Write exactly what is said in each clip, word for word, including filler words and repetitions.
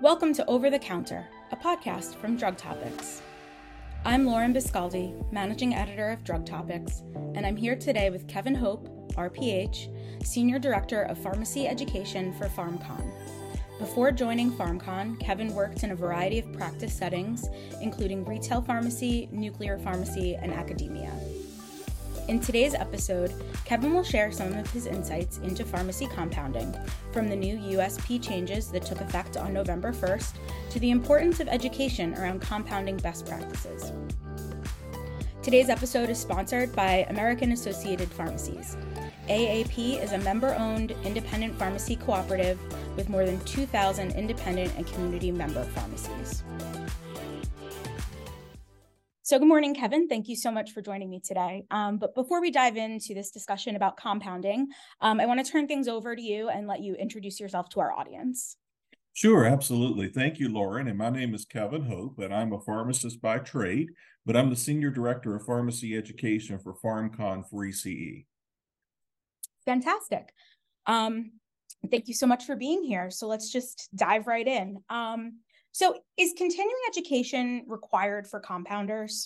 Welcome to Over the Counter, a podcast from Drug Topics. I'm Lauren Biscaldi, Managing Editor of Drug Topics, and I'm here today with Kevin Hope, R P H, Senior Director of Pharmacy Education for PharmCon. Before joining PharmCon, Kevin worked in a variety of practice settings, including retail pharmacy, nuclear pharmacy, and academia. In today's episode, Kevin will share some of his insights into pharmacy compounding, from the new U S P changes that took effect on November first to the importance of education around compounding best practices. Today's episode is sponsored by American Associated Pharmacies. A A P is a member-owned independent pharmacy cooperative with more than two thousand independent and community member pharmacies. So good morning, Kevin. Thank you so much for joining me today. Um, but before we dive into this discussion about compounding, um, I want to turn things over to you and let you introduce yourself to our audience. Sure, absolutely. Thank you, Lauren. And my name is Kevin Hope, and I'm a pharmacist by trade, but I'm the Senior Director of Pharmacy Education for PharmCon for E C E. Fantastic. Um, thank you so much for being here. So let's just dive right in. Um, So is continuing education required for compounders?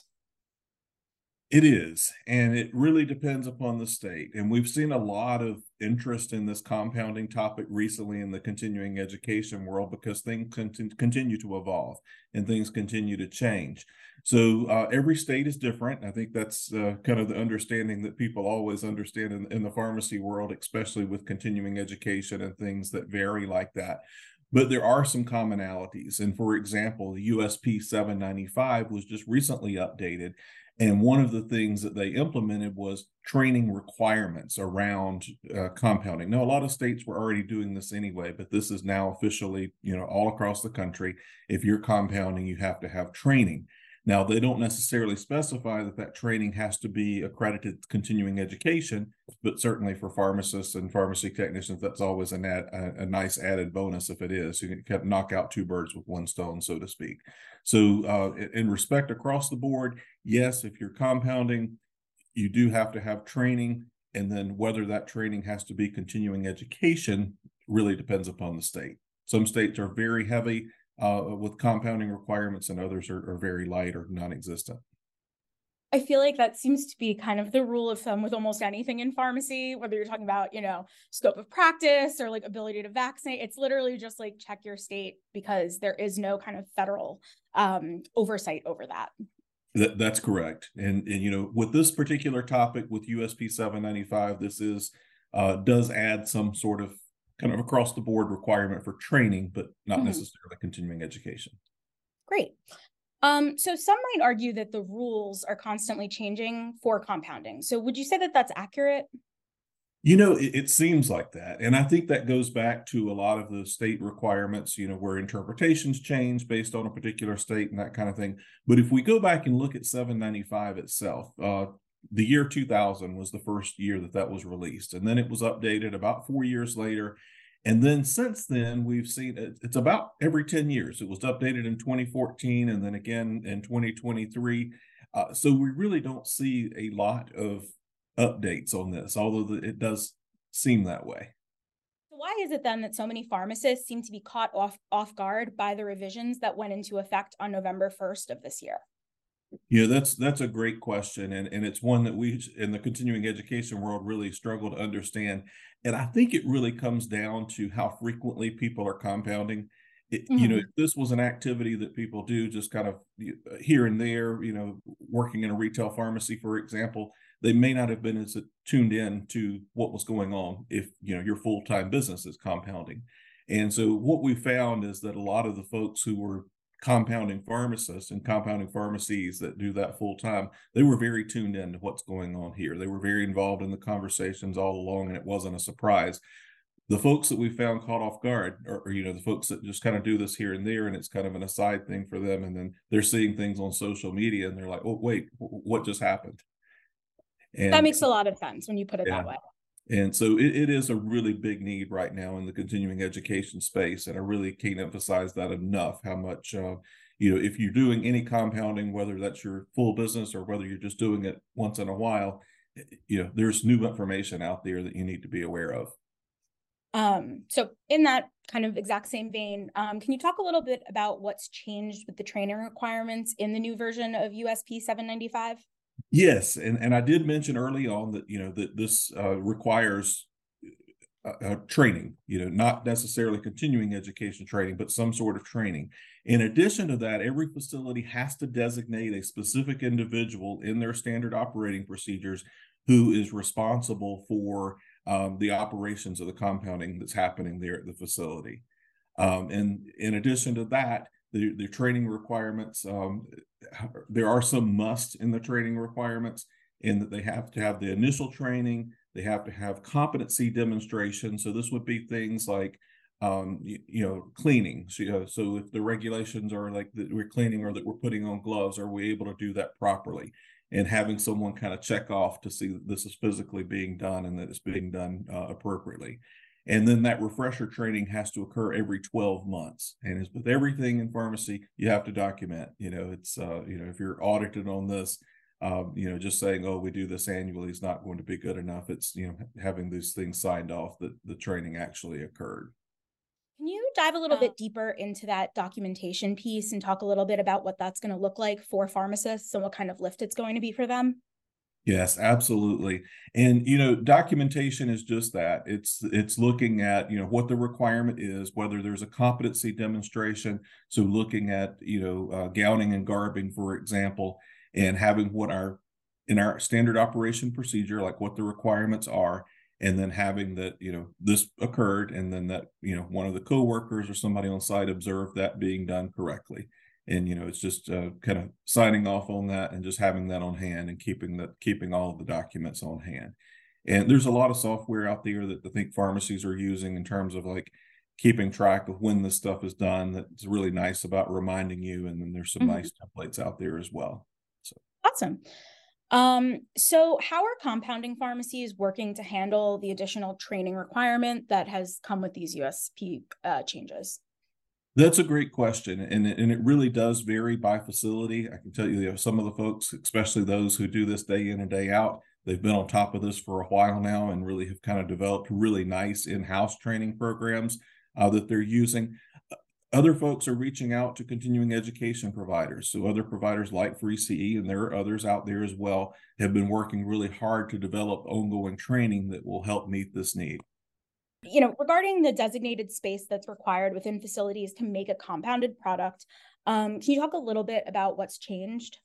It is, and it really depends upon the state. And we've seen a lot of interest in this compounding topic recently in the continuing education world because things continue to evolve and things continue to change. So uh, every state is different. I think that's uh, kind of the understanding that people always understand in, in the pharmacy world, especially with continuing education and things that vary like that. But there are some commonalities. And for example, the U S P seven ninety-five was just recently updated. And one of the things that they implemented was training requirements around uh, compounding. Now, a lot of states were already doing this anyway, but this is now officially, you know, all across the country. If you're compounding, you have to have training. Now, they don't necessarily specify that that training has to be accredited continuing education, but certainly for pharmacists and pharmacy technicians, that's always an ad, a, a nice added bonus if it is. You can knock out two birds with one stone, so to speak. So uh, in respect across the board, yes, if you're compounding, you do have to have training, and then whether that training has to be continuing education really depends upon the state. Some states are very heavy Uh, with compounding requirements, and others are, are very light or non-existent. I feel like that seems to be kind of the rule of thumb with almost anything in pharmacy, whether you're talking about, you know, scope of practice or like ability to vaccinate. It's literally just like check your state because there is no kind of federal um, oversight over that. That, that's correct. And, and, you know, with this particular topic with U S P seven ninety-five, this is uh, does add some sort of kind of across the board requirement for training, but not mm-hmm. necessarily continuing education. Great. Um, so some might argue that the rules are constantly changing for compounding. So would you say that that's accurate? You know, it, it seems like that. And I think that goes back to a lot of the state requirements, you know, where interpretations change based on a particular state and that kind of thing. But if we go back and look at seven ninety-five itself, uh, the year two thousand was the first year that that was released. And then it was updated about four years later. And then since then, we've seen it, it's about every ten years. It was updated in twenty fourteen and then again in twenty twenty-three. Uh, so we really don't see a lot of updates on this, although it does seem that way. So why is it then that so many pharmacists seem to be caught off, off guard by the revisions that went into effect on November first of this year? Yeah, that's that's a great question, and, and it's one that we in the continuing education world really struggle to understand. And I think it really comes down to how frequently people are compounding. It, mm-hmm. You know, if this was an activity that people do just kind of here and there, you know, working in a retail pharmacy, for example, they may not have been as tuned in to what was going on if, you know, your full-time business is compounding. And so what we found is that a lot of the folks who were compounding pharmacists and compounding pharmacies that do that full time, they were very tuned in to what's going on here. They were very involved in the conversations all along, and it wasn't a surprise. The folks that we found caught off guard are, or, you know, the folks that just kind of do this here and there, and it's kind of an aside thing for them. And then they're seeing things on social media and they're like, oh, wait, what just happened? And that makes a lot of sense when you put it yeah. that way. And so it, it is a really big need right now in the continuing education space. And I really can't emphasize that enough, how much, uh, you know, if you're doing any compounding, whether that's your full business or whether you're just doing it once in a while, you know, there's new information out there that you need to be aware of. Um, so in that kind of exact same vein, um, can you talk a little bit about what's changed with the training requirements in the new version of U S P seven ninety-five? Yes, and, and I did mention early on that, you know, that this uh, requires uh, uh, training, you know, not necessarily continuing education training, but some sort of training. In addition to that, every facility has to designate a specific individual in their standard operating procedures who is responsible for um, the operations of the compounding that's happening there at the facility. Um, and in addition to that, the, the training requirements, um, there are some musts in the training requirements in that they have to have the initial training, they have to have competency demonstration. So this would be things like, um, you, you know, cleaning. So, you know, so if the regulations are like that we're cleaning or that we're putting on gloves, are we able to do that properly? And having someone kind of check off to see that this is physically being done and that it's being done uh, appropriately. And then that refresher training has to occur every twelve months. And as with everything in pharmacy, you have to document, you know, it's, uh, you know, if you're audited on this, um, you know, just saying, oh, we do this annually is not going to be good enough. It's, you know, having these things signed off that the training actually occurred. Can you dive a little bit deeper into that documentation piece and talk a little bit about what that's going to look like for pharmacists and what kind of lift it's going to be for them? Yes, absolutely. And, you know, documentation is just that. It's it's looking at, you know, what the requirement is, whether there's a competency demonstration. So looking at, you know, uh, gowning and garbing, for example, and having what our in our standard operation procedure, like what the requirements are, and then having that, you know, this occurred, and then that, you know, one of the coworkers or somebody on site observed that being done correctly. And, you know, it's just uh, kind of signing off on that and just having that on hand and keeping that, keeping all of the documents on hand. And there's a lot of software out there that I think pharmacies are using in terms of like keeping track of when this stuff is done. That's really nice about reminding you. And then there's some mm-hmm. nice templates out there as well. So awesome. Um, so how are compounding pharmacies working to handle the additional training requirement that has come with these U S P uh, changes? That's a great question, and it, and it really does vary by facility. I can tell you, you know, some of the folks, especially those who do this day in and day out, they've been on top of this for a while now and really have kind of developed really nice in-house training programs uh, that they're using. Other folks are reaching out to continuing education providers. So other providers like Free C E, and there are others out there as well, have been working really hard to develop ongoing training that will help meet this need. You know, regarding the designated space that's required within facilities to make a compounded product, um, can you talk a little bit about what's changed?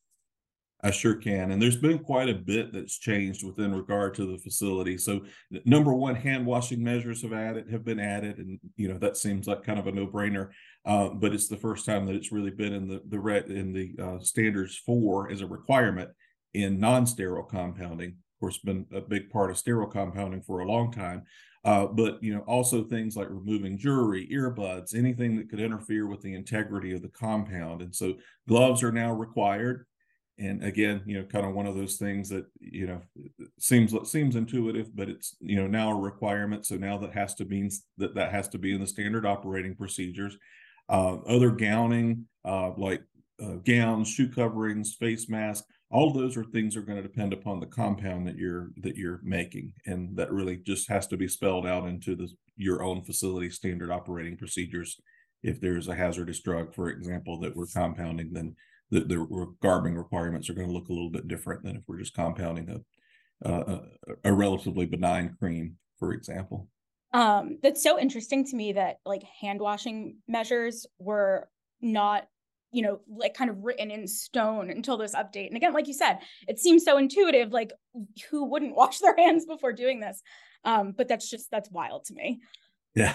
I sure can. And there's been quite a bit that's changed within regard to the facility. So number one, hand washing measures have added, have been added. And, you know, that seems like kind of a no brainer, uh, but it's the first time that it's really been in the, the red in the uh, standards for as a requirement in non-sterile compounding. Of course, been a big part of sterile compounding for a long time. Uh, but, you know, also things like removing jewelry, earbuds, anything that could interfere with the integrity of the compound. And so gloves are now required. And again, you know, kind of one of those things that, you know, seems seems intuitive, but it's, you know, now a requirement. So now that has to mean that that has to be in the standard operating procedures. Uh, other gowning, uh, like uh, gowns, shoe coverings, face masks, all of those are things that are going to depend upon the compound that you're that you're making, and that really just has to be spelled out into the your own facility standard operating procedures. If there's a hazardous drug, for example, that we're compounding, then the, the garbing requirements are going to look a little bit different than if we're just compounding a a, a relatively benign cream, for example. Um, that's so interesting to me that like hand washing measures were not, you know, like kind of written in stone until this update. And again, like you said, it seems so intuitive, like who wouldn't wash their hands before doing this? Um, but that's just, that's wild to me. Yeah,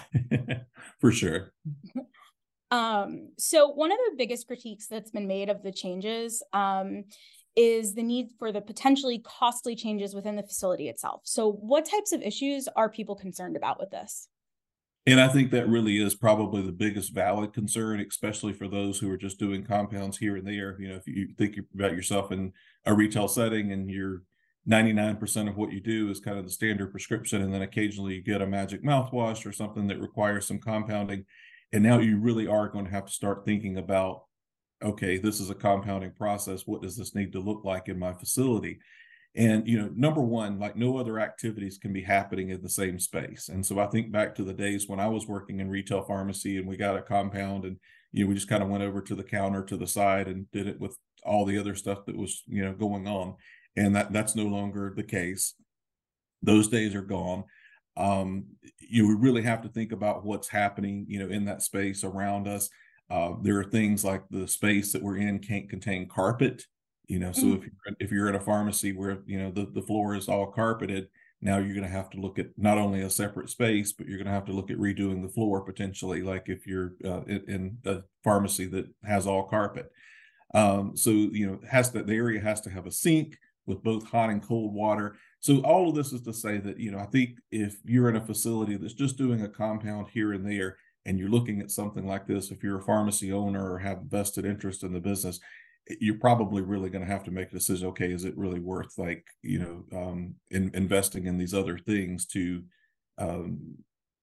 for sure. Um, so one of the biggest critiques that's been made of the changes um, is the need for the potentially costly changes within the facility itself. So what types of issues are people concerned about with this? And I think that really is probably the biggest valid concern, especially for those who are just doing compounds here and there. You know, if you think about yourself in a retail setting and you're ninety-nine percent of what you do is kind of the standard prescription, and then occasionally you get a magic mouthwash or something that requires some compounding. And now you really are going to have to start thinking about, okay, this is a compounding process. What does this need to look like in my facility? And, you know, number one, like no other activities can be happening in the same space. And so I think back to the days when I was working in retail pharmacy and we got a compound and, you know, we just kind of went over to the counter to the side and did it with all the other stuff that was, you know, going on. And that that's no longer the case. Those days are gone. Um, you really have to think about what's happening, you know, in that space around us. Uh, there are things like the space that we're in can't contain carpet, you know, so Mhm. if you're, if you're in a pharmacy where, you know, the, the floor is all carpeted, now you're going to have to look at not only a separate space, but you're going to have to look at redoing the floor potentially, like if you're uh, in, in a pharmacy that has all carpet. Um, so, you know, has to, the area has to have a sink with both hot and cold water. So all of this is to say that, you know, I think if you're in a facility that's just doing a compound here and there, and you're looking at something like this, if you're a pharmacy owner or have vested interest in the business, you're probably really going to have to make a decision. Okay, is it really worth like, you know, um, in, investing in these other things to, um,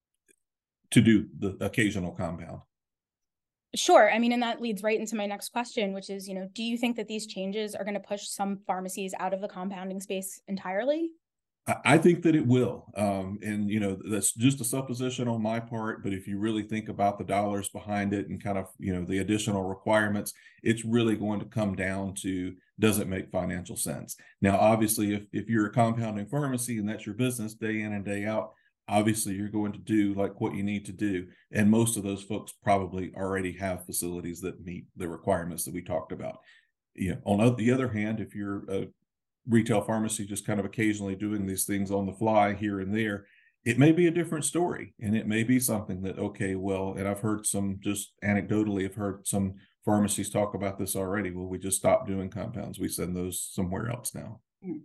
to do the occasional compound? Sure. I mean, and that leads right into my next question, which is, you know, do you think that these changes are going to push some pharmacies out of the compounding space entirely? I think that it will. Um, and, you know, that's just a supposition on my part. But if you really think about the dollars behind it and kind of, you know, the additional requirements, it's really going to come down to, does it make financial sense? Now, obviously, if, if you're a compounding pharmacy and that's your business day in and day out, obviously you're going to do like what you need to do. And most of those folks probably already have facilities that meet the requirements that we talked about. You know, on the other hand, if you're a retail pharmacy just kind of occasionally doing these things on the fly here and there, it may be a different story. And it may be something that, okay, well, and I've heard some, just anecdotally, I've heard some pharmacies talk about this already. Well, we just stopped doing compounds. We send those somewhere else now.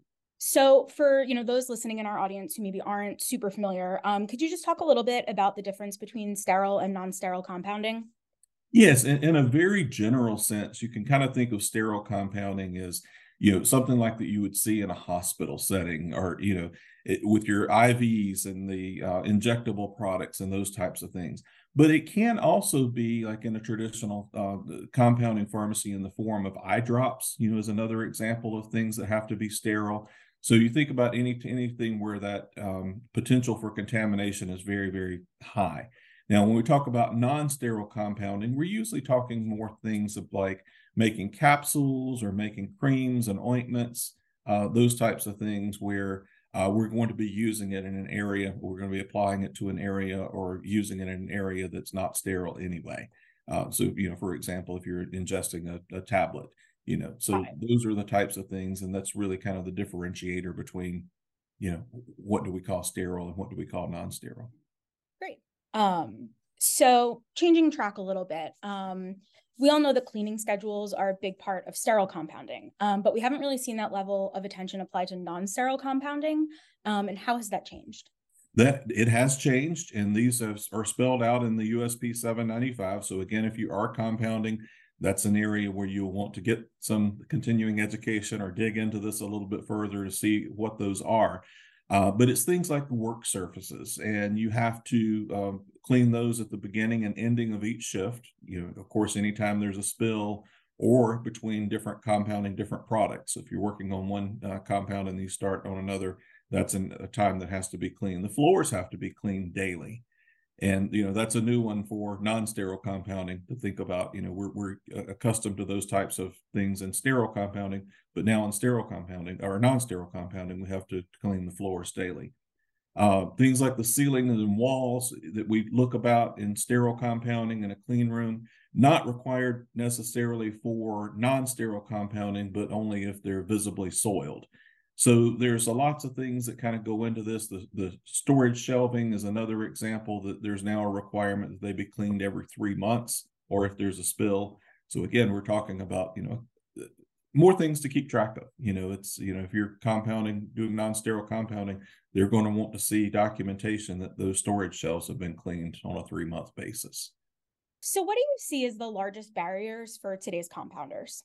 So for, you know, those listening in our audience who maybe aren't super familiar, um, could you just talk a little bit about the difference between sterile and non-sterile compounding? Yes, in, in a very general sense, you can kind of think of sterile compounding as, you know, something like that you would see in a hospital setting, or, you know, it, with your I Vs and the uh, injectable products and those types of things. But it can also be like in a traditional uh, compounding pharmacy in the form of eye drops, you know, is another example of things that have to be sterile. So you think about any anything where that um, potential for contamination is very, very high. Now, when we talk about non-sterile compounding, we're usually talking more things of like making capsules or making creams and ointments, uh, those types of things where uh, we're going to be using it in an area, we're going to be applying it to an area or using it in an area that's not sterile anyway. Uh, so, you know, for example, if you're ingesting a, a tablet, you know, so those are the types of things. And that's really kind of the differentiator between, you know, what do we call sterile and what do we call non-sterile. Great. Um, so changing track a little bit, um, we all know that cleaning schedules are a big part of sterile compounding, um, but we haven't really seen that level of attention applied to non-sterile compounding. Um, and how has that changed? That it has changed, and these have, are spelled out in the U S P seven ninety-five. So again, if you are compounding, that's an area where you'll want to get some continuing education or dig into this a little bit further to see what those are. Uh, but it's things like work surfaces, and you have to um, clean those at the beginning and ending of each shift. You know, of course, anytime there's a spill or between different compounding different products. So if you're working on one uh, compound and you start on another, that's an, a time that has to be cleaned. The floors have to be cleaned daily. And, you know, that's a new one for non-sterile compounding to think about. You know, we're, we're accustomed to those types of things in sterile compounding, but now in sterile compounding or non-sterile compounding, we have to clean the floors daily. Uh, things like the ceiling and walls that we look about in sterile compounding in a clean room, not required necessarily for non-sterile compounding, but only if they're visibly soiled. So there's a lots of things that kind of go into this. The, the storage shelving is another example that there's now a requirement that they be cleaned every three months, or if there's a spill. So again, we're talking about, you know, more things to keep track of. You know, it's, you know, if you're compounding, doing non-sterile compounding, they're going to want to see documentation that those storage shelves have been cleaned on a three-month basis. So what do you see as the largest barriers for today's compounders?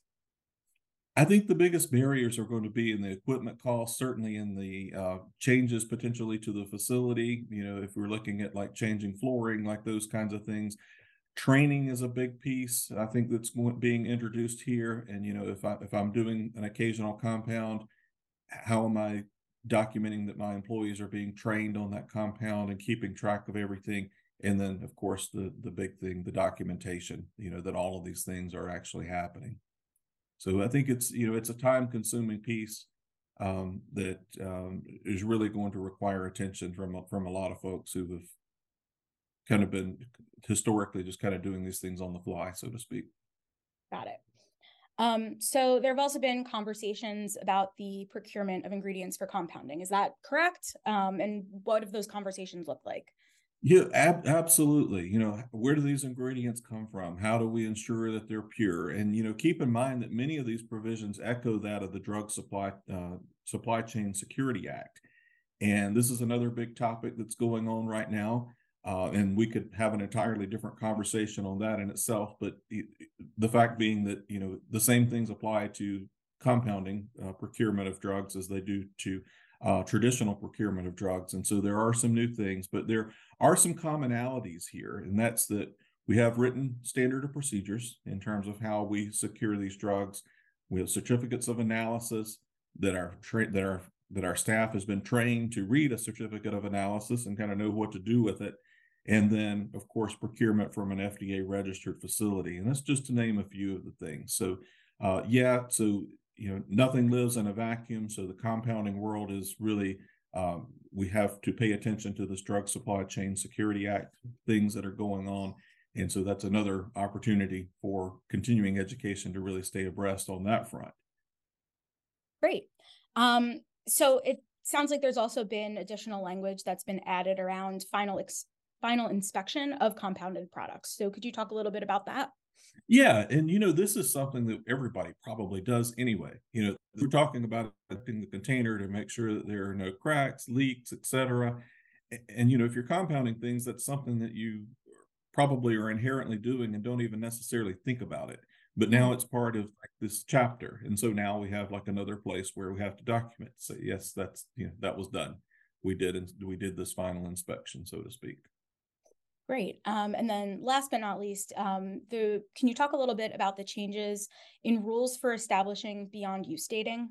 I think the biggest barriers are going to be in the equipment costs, certainly in the uh, changes potentially to the facility. You know, if we're looking at like changing flooring, like those kinds of things. Training is a big piece, I think, that's being introduced here. And, you know, if I if I'm doing an occasional compound, how am I documenting that my employees are being trained on that compound and keeping track of everything? And then, of course, the the big thing, the documentation, you know, that all of these things are actually happening. So I think it's, you know, it's a time consuming piece um, that um, is really going to require attention from, from a lot of folks who have kind of been historically just kind of doing these things on the fly, so to speak. Got it. Um, so there have also been conversations about the procurement of ingredients for compounding. Is that correct? Um, and what have those conversations look like? Yeah, ab- absolutely. You know, where do these ingredients come from? How do we ensure that they're pure? And, you know, keep in mind that many of these provisions echo that of the Drug Supply uh, Supply Chain Security Act. And this is another big topic that's going on right now. Uh, and we could have an entirely different conversation on that in itself. But the fact being that, you know, the same things apply to compounding uh, procurement of drugs as they do to uh, traditional procurement of drugs. And so there are some new things, but there are some commonalities here. And that's that we have written standard of procedures in terms of how we secure these drugs. We have certificates of analysis that are tra- that are that our staff has been trained to read a certificate of analysis and kind of know what to do with it. And then, of course, procurement from an F D A registered facility. And that's just to name a few of the things. So, uh, yeah, so, you know, nothing lives in a vacuum. So the compounding world is really, um, we have to pay attention to this Drug Supply Chain Security Act, things that are going on. And so that's another opportunity for continuing education to really stay abreast on that front. Great. Um, so it sounds like there's also been additional language that's been added around final ex- final inspection of compounded products. So could you talk a little bit about that? Yeah, and you know, this is something that everybody probably does anyway. You know, we're talking about in the container to make sure that there are no cracks, leaks, et cetera. And you know, if you're compounding things, that's something that you probably are inherently doing and don't even necessarily think about it. But now it's part of like this chapter, and so now we have like another place where we have to document. Say, yes, that's you know that was done. We did, and we did this final inspection, so to speak. Great. Um, and then last but not least, um, the can you talk a little bit about the changes in rules for establishing beyond use dating?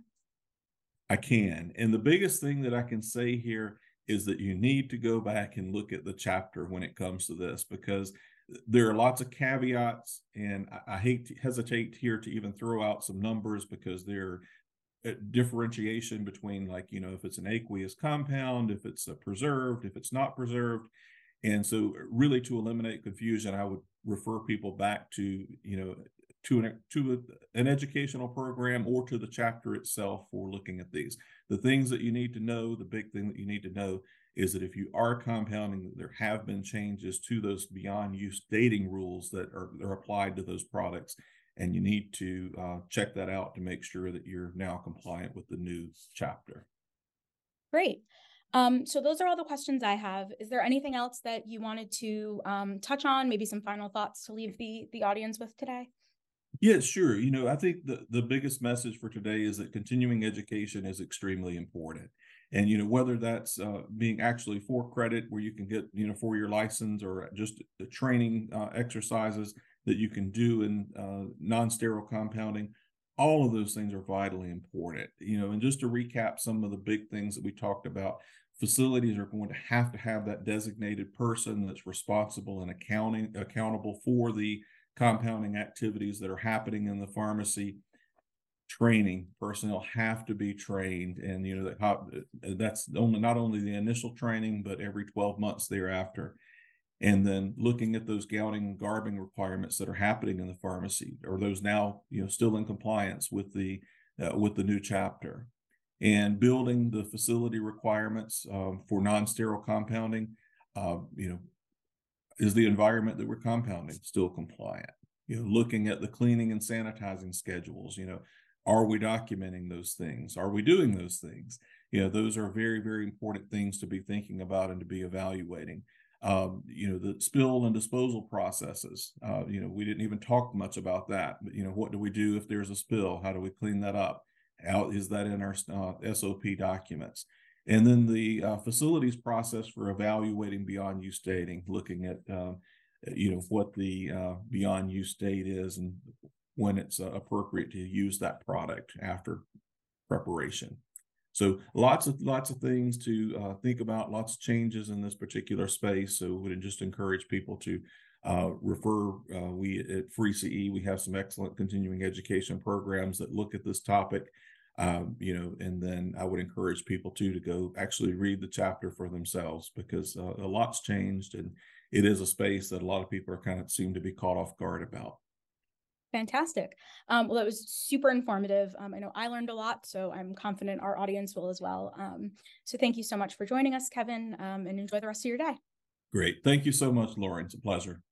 I can. And the biggest thing that I can say here is that you need to go back and look at the chapter when it comes to this, because there are lots of caveats, and I, I hate to hesitate here to even throw out some numbers because there are differentiation between, like, you know, if it's an aqueous compound, if it's a preserved, if it's not preserved. And so really to eliminate confusion, I would refer people back to, you know, to an, to a, an educational program or to the chapter itself for looking at these. The things that you need to know, the big thing that you need to know is that if you are compounding, there have been changes to those beyond use dating rules that are, are applied to those products. And you need to uh, check that out to make sure that you're now compliant with the new chapter. Great. Um, so those are all the questions I have. Is there anything else that you wanted to um, touch on? Maybe some final thoughts to leave the, the audience with today? Yeah, sure. You know, I think the, the biggest message for today is that continuing education is extremely important. And, you know, whether that's uh, being actually for credit where you can get, you know, for your license, or just the training uh, exercises that you can do in uh, non-sterile compounding, all of those things are vitally important. You know, and just to recap some of the big things that we talked about, facilities are going to have to have that designated person that's responsible and accounting accountable for the compounding activities that are happening in the pharmacy. Training personnel have to be trained, and you know that that's only not only the initial training, but every twelve months thereafter. And then looking at those gowning and garbing requirements that are happening in the pharmacy, are those now you know still in compliance with the uh, with the new chapter, and building the facility requirements um, for non-sterile compounding. Uh, you know, is the environment that we're compounding still compliant? You know, looking at the cleaning and sanitizing schedules, you know, are we documenting those things? Are we doing those things? You know, those are very, very important things to be thinking about and to be evaluating. Um, you know, the spill and disposal processes, uh, you know, we didn't even talk much about that, but, you know, what do we do if there's a spill? How do we clean that up? How is that in our uh, S O P documents? And then the uh, facilities process for evaluating beyond use dating, looking at, um, you know, what the uh, beyond use date is and when it's uh, appropriate to use that product after preparation. So lots of lots of things to uh, think about, lots of changes in this particular space. So we would just encourage people to uh, refer. Uh, we at Free C E, we have some excellent continuing education programs that look at this topic. Um, you know, and then I would encourage people too to go actually read the chapter for themselves, because uh, a lot's changed, and it is a space that a lot of people are kind of seem to be caught off guard about. Fantastic. Um, well, that was super informative. Um, I know I learned a lot, so I'm confident our audience will as well. Um, so thank you so much for joining us, Kevin, um, and enjoy the rest of your day. Great. Thank you so much, Lauren. It's a pleasure.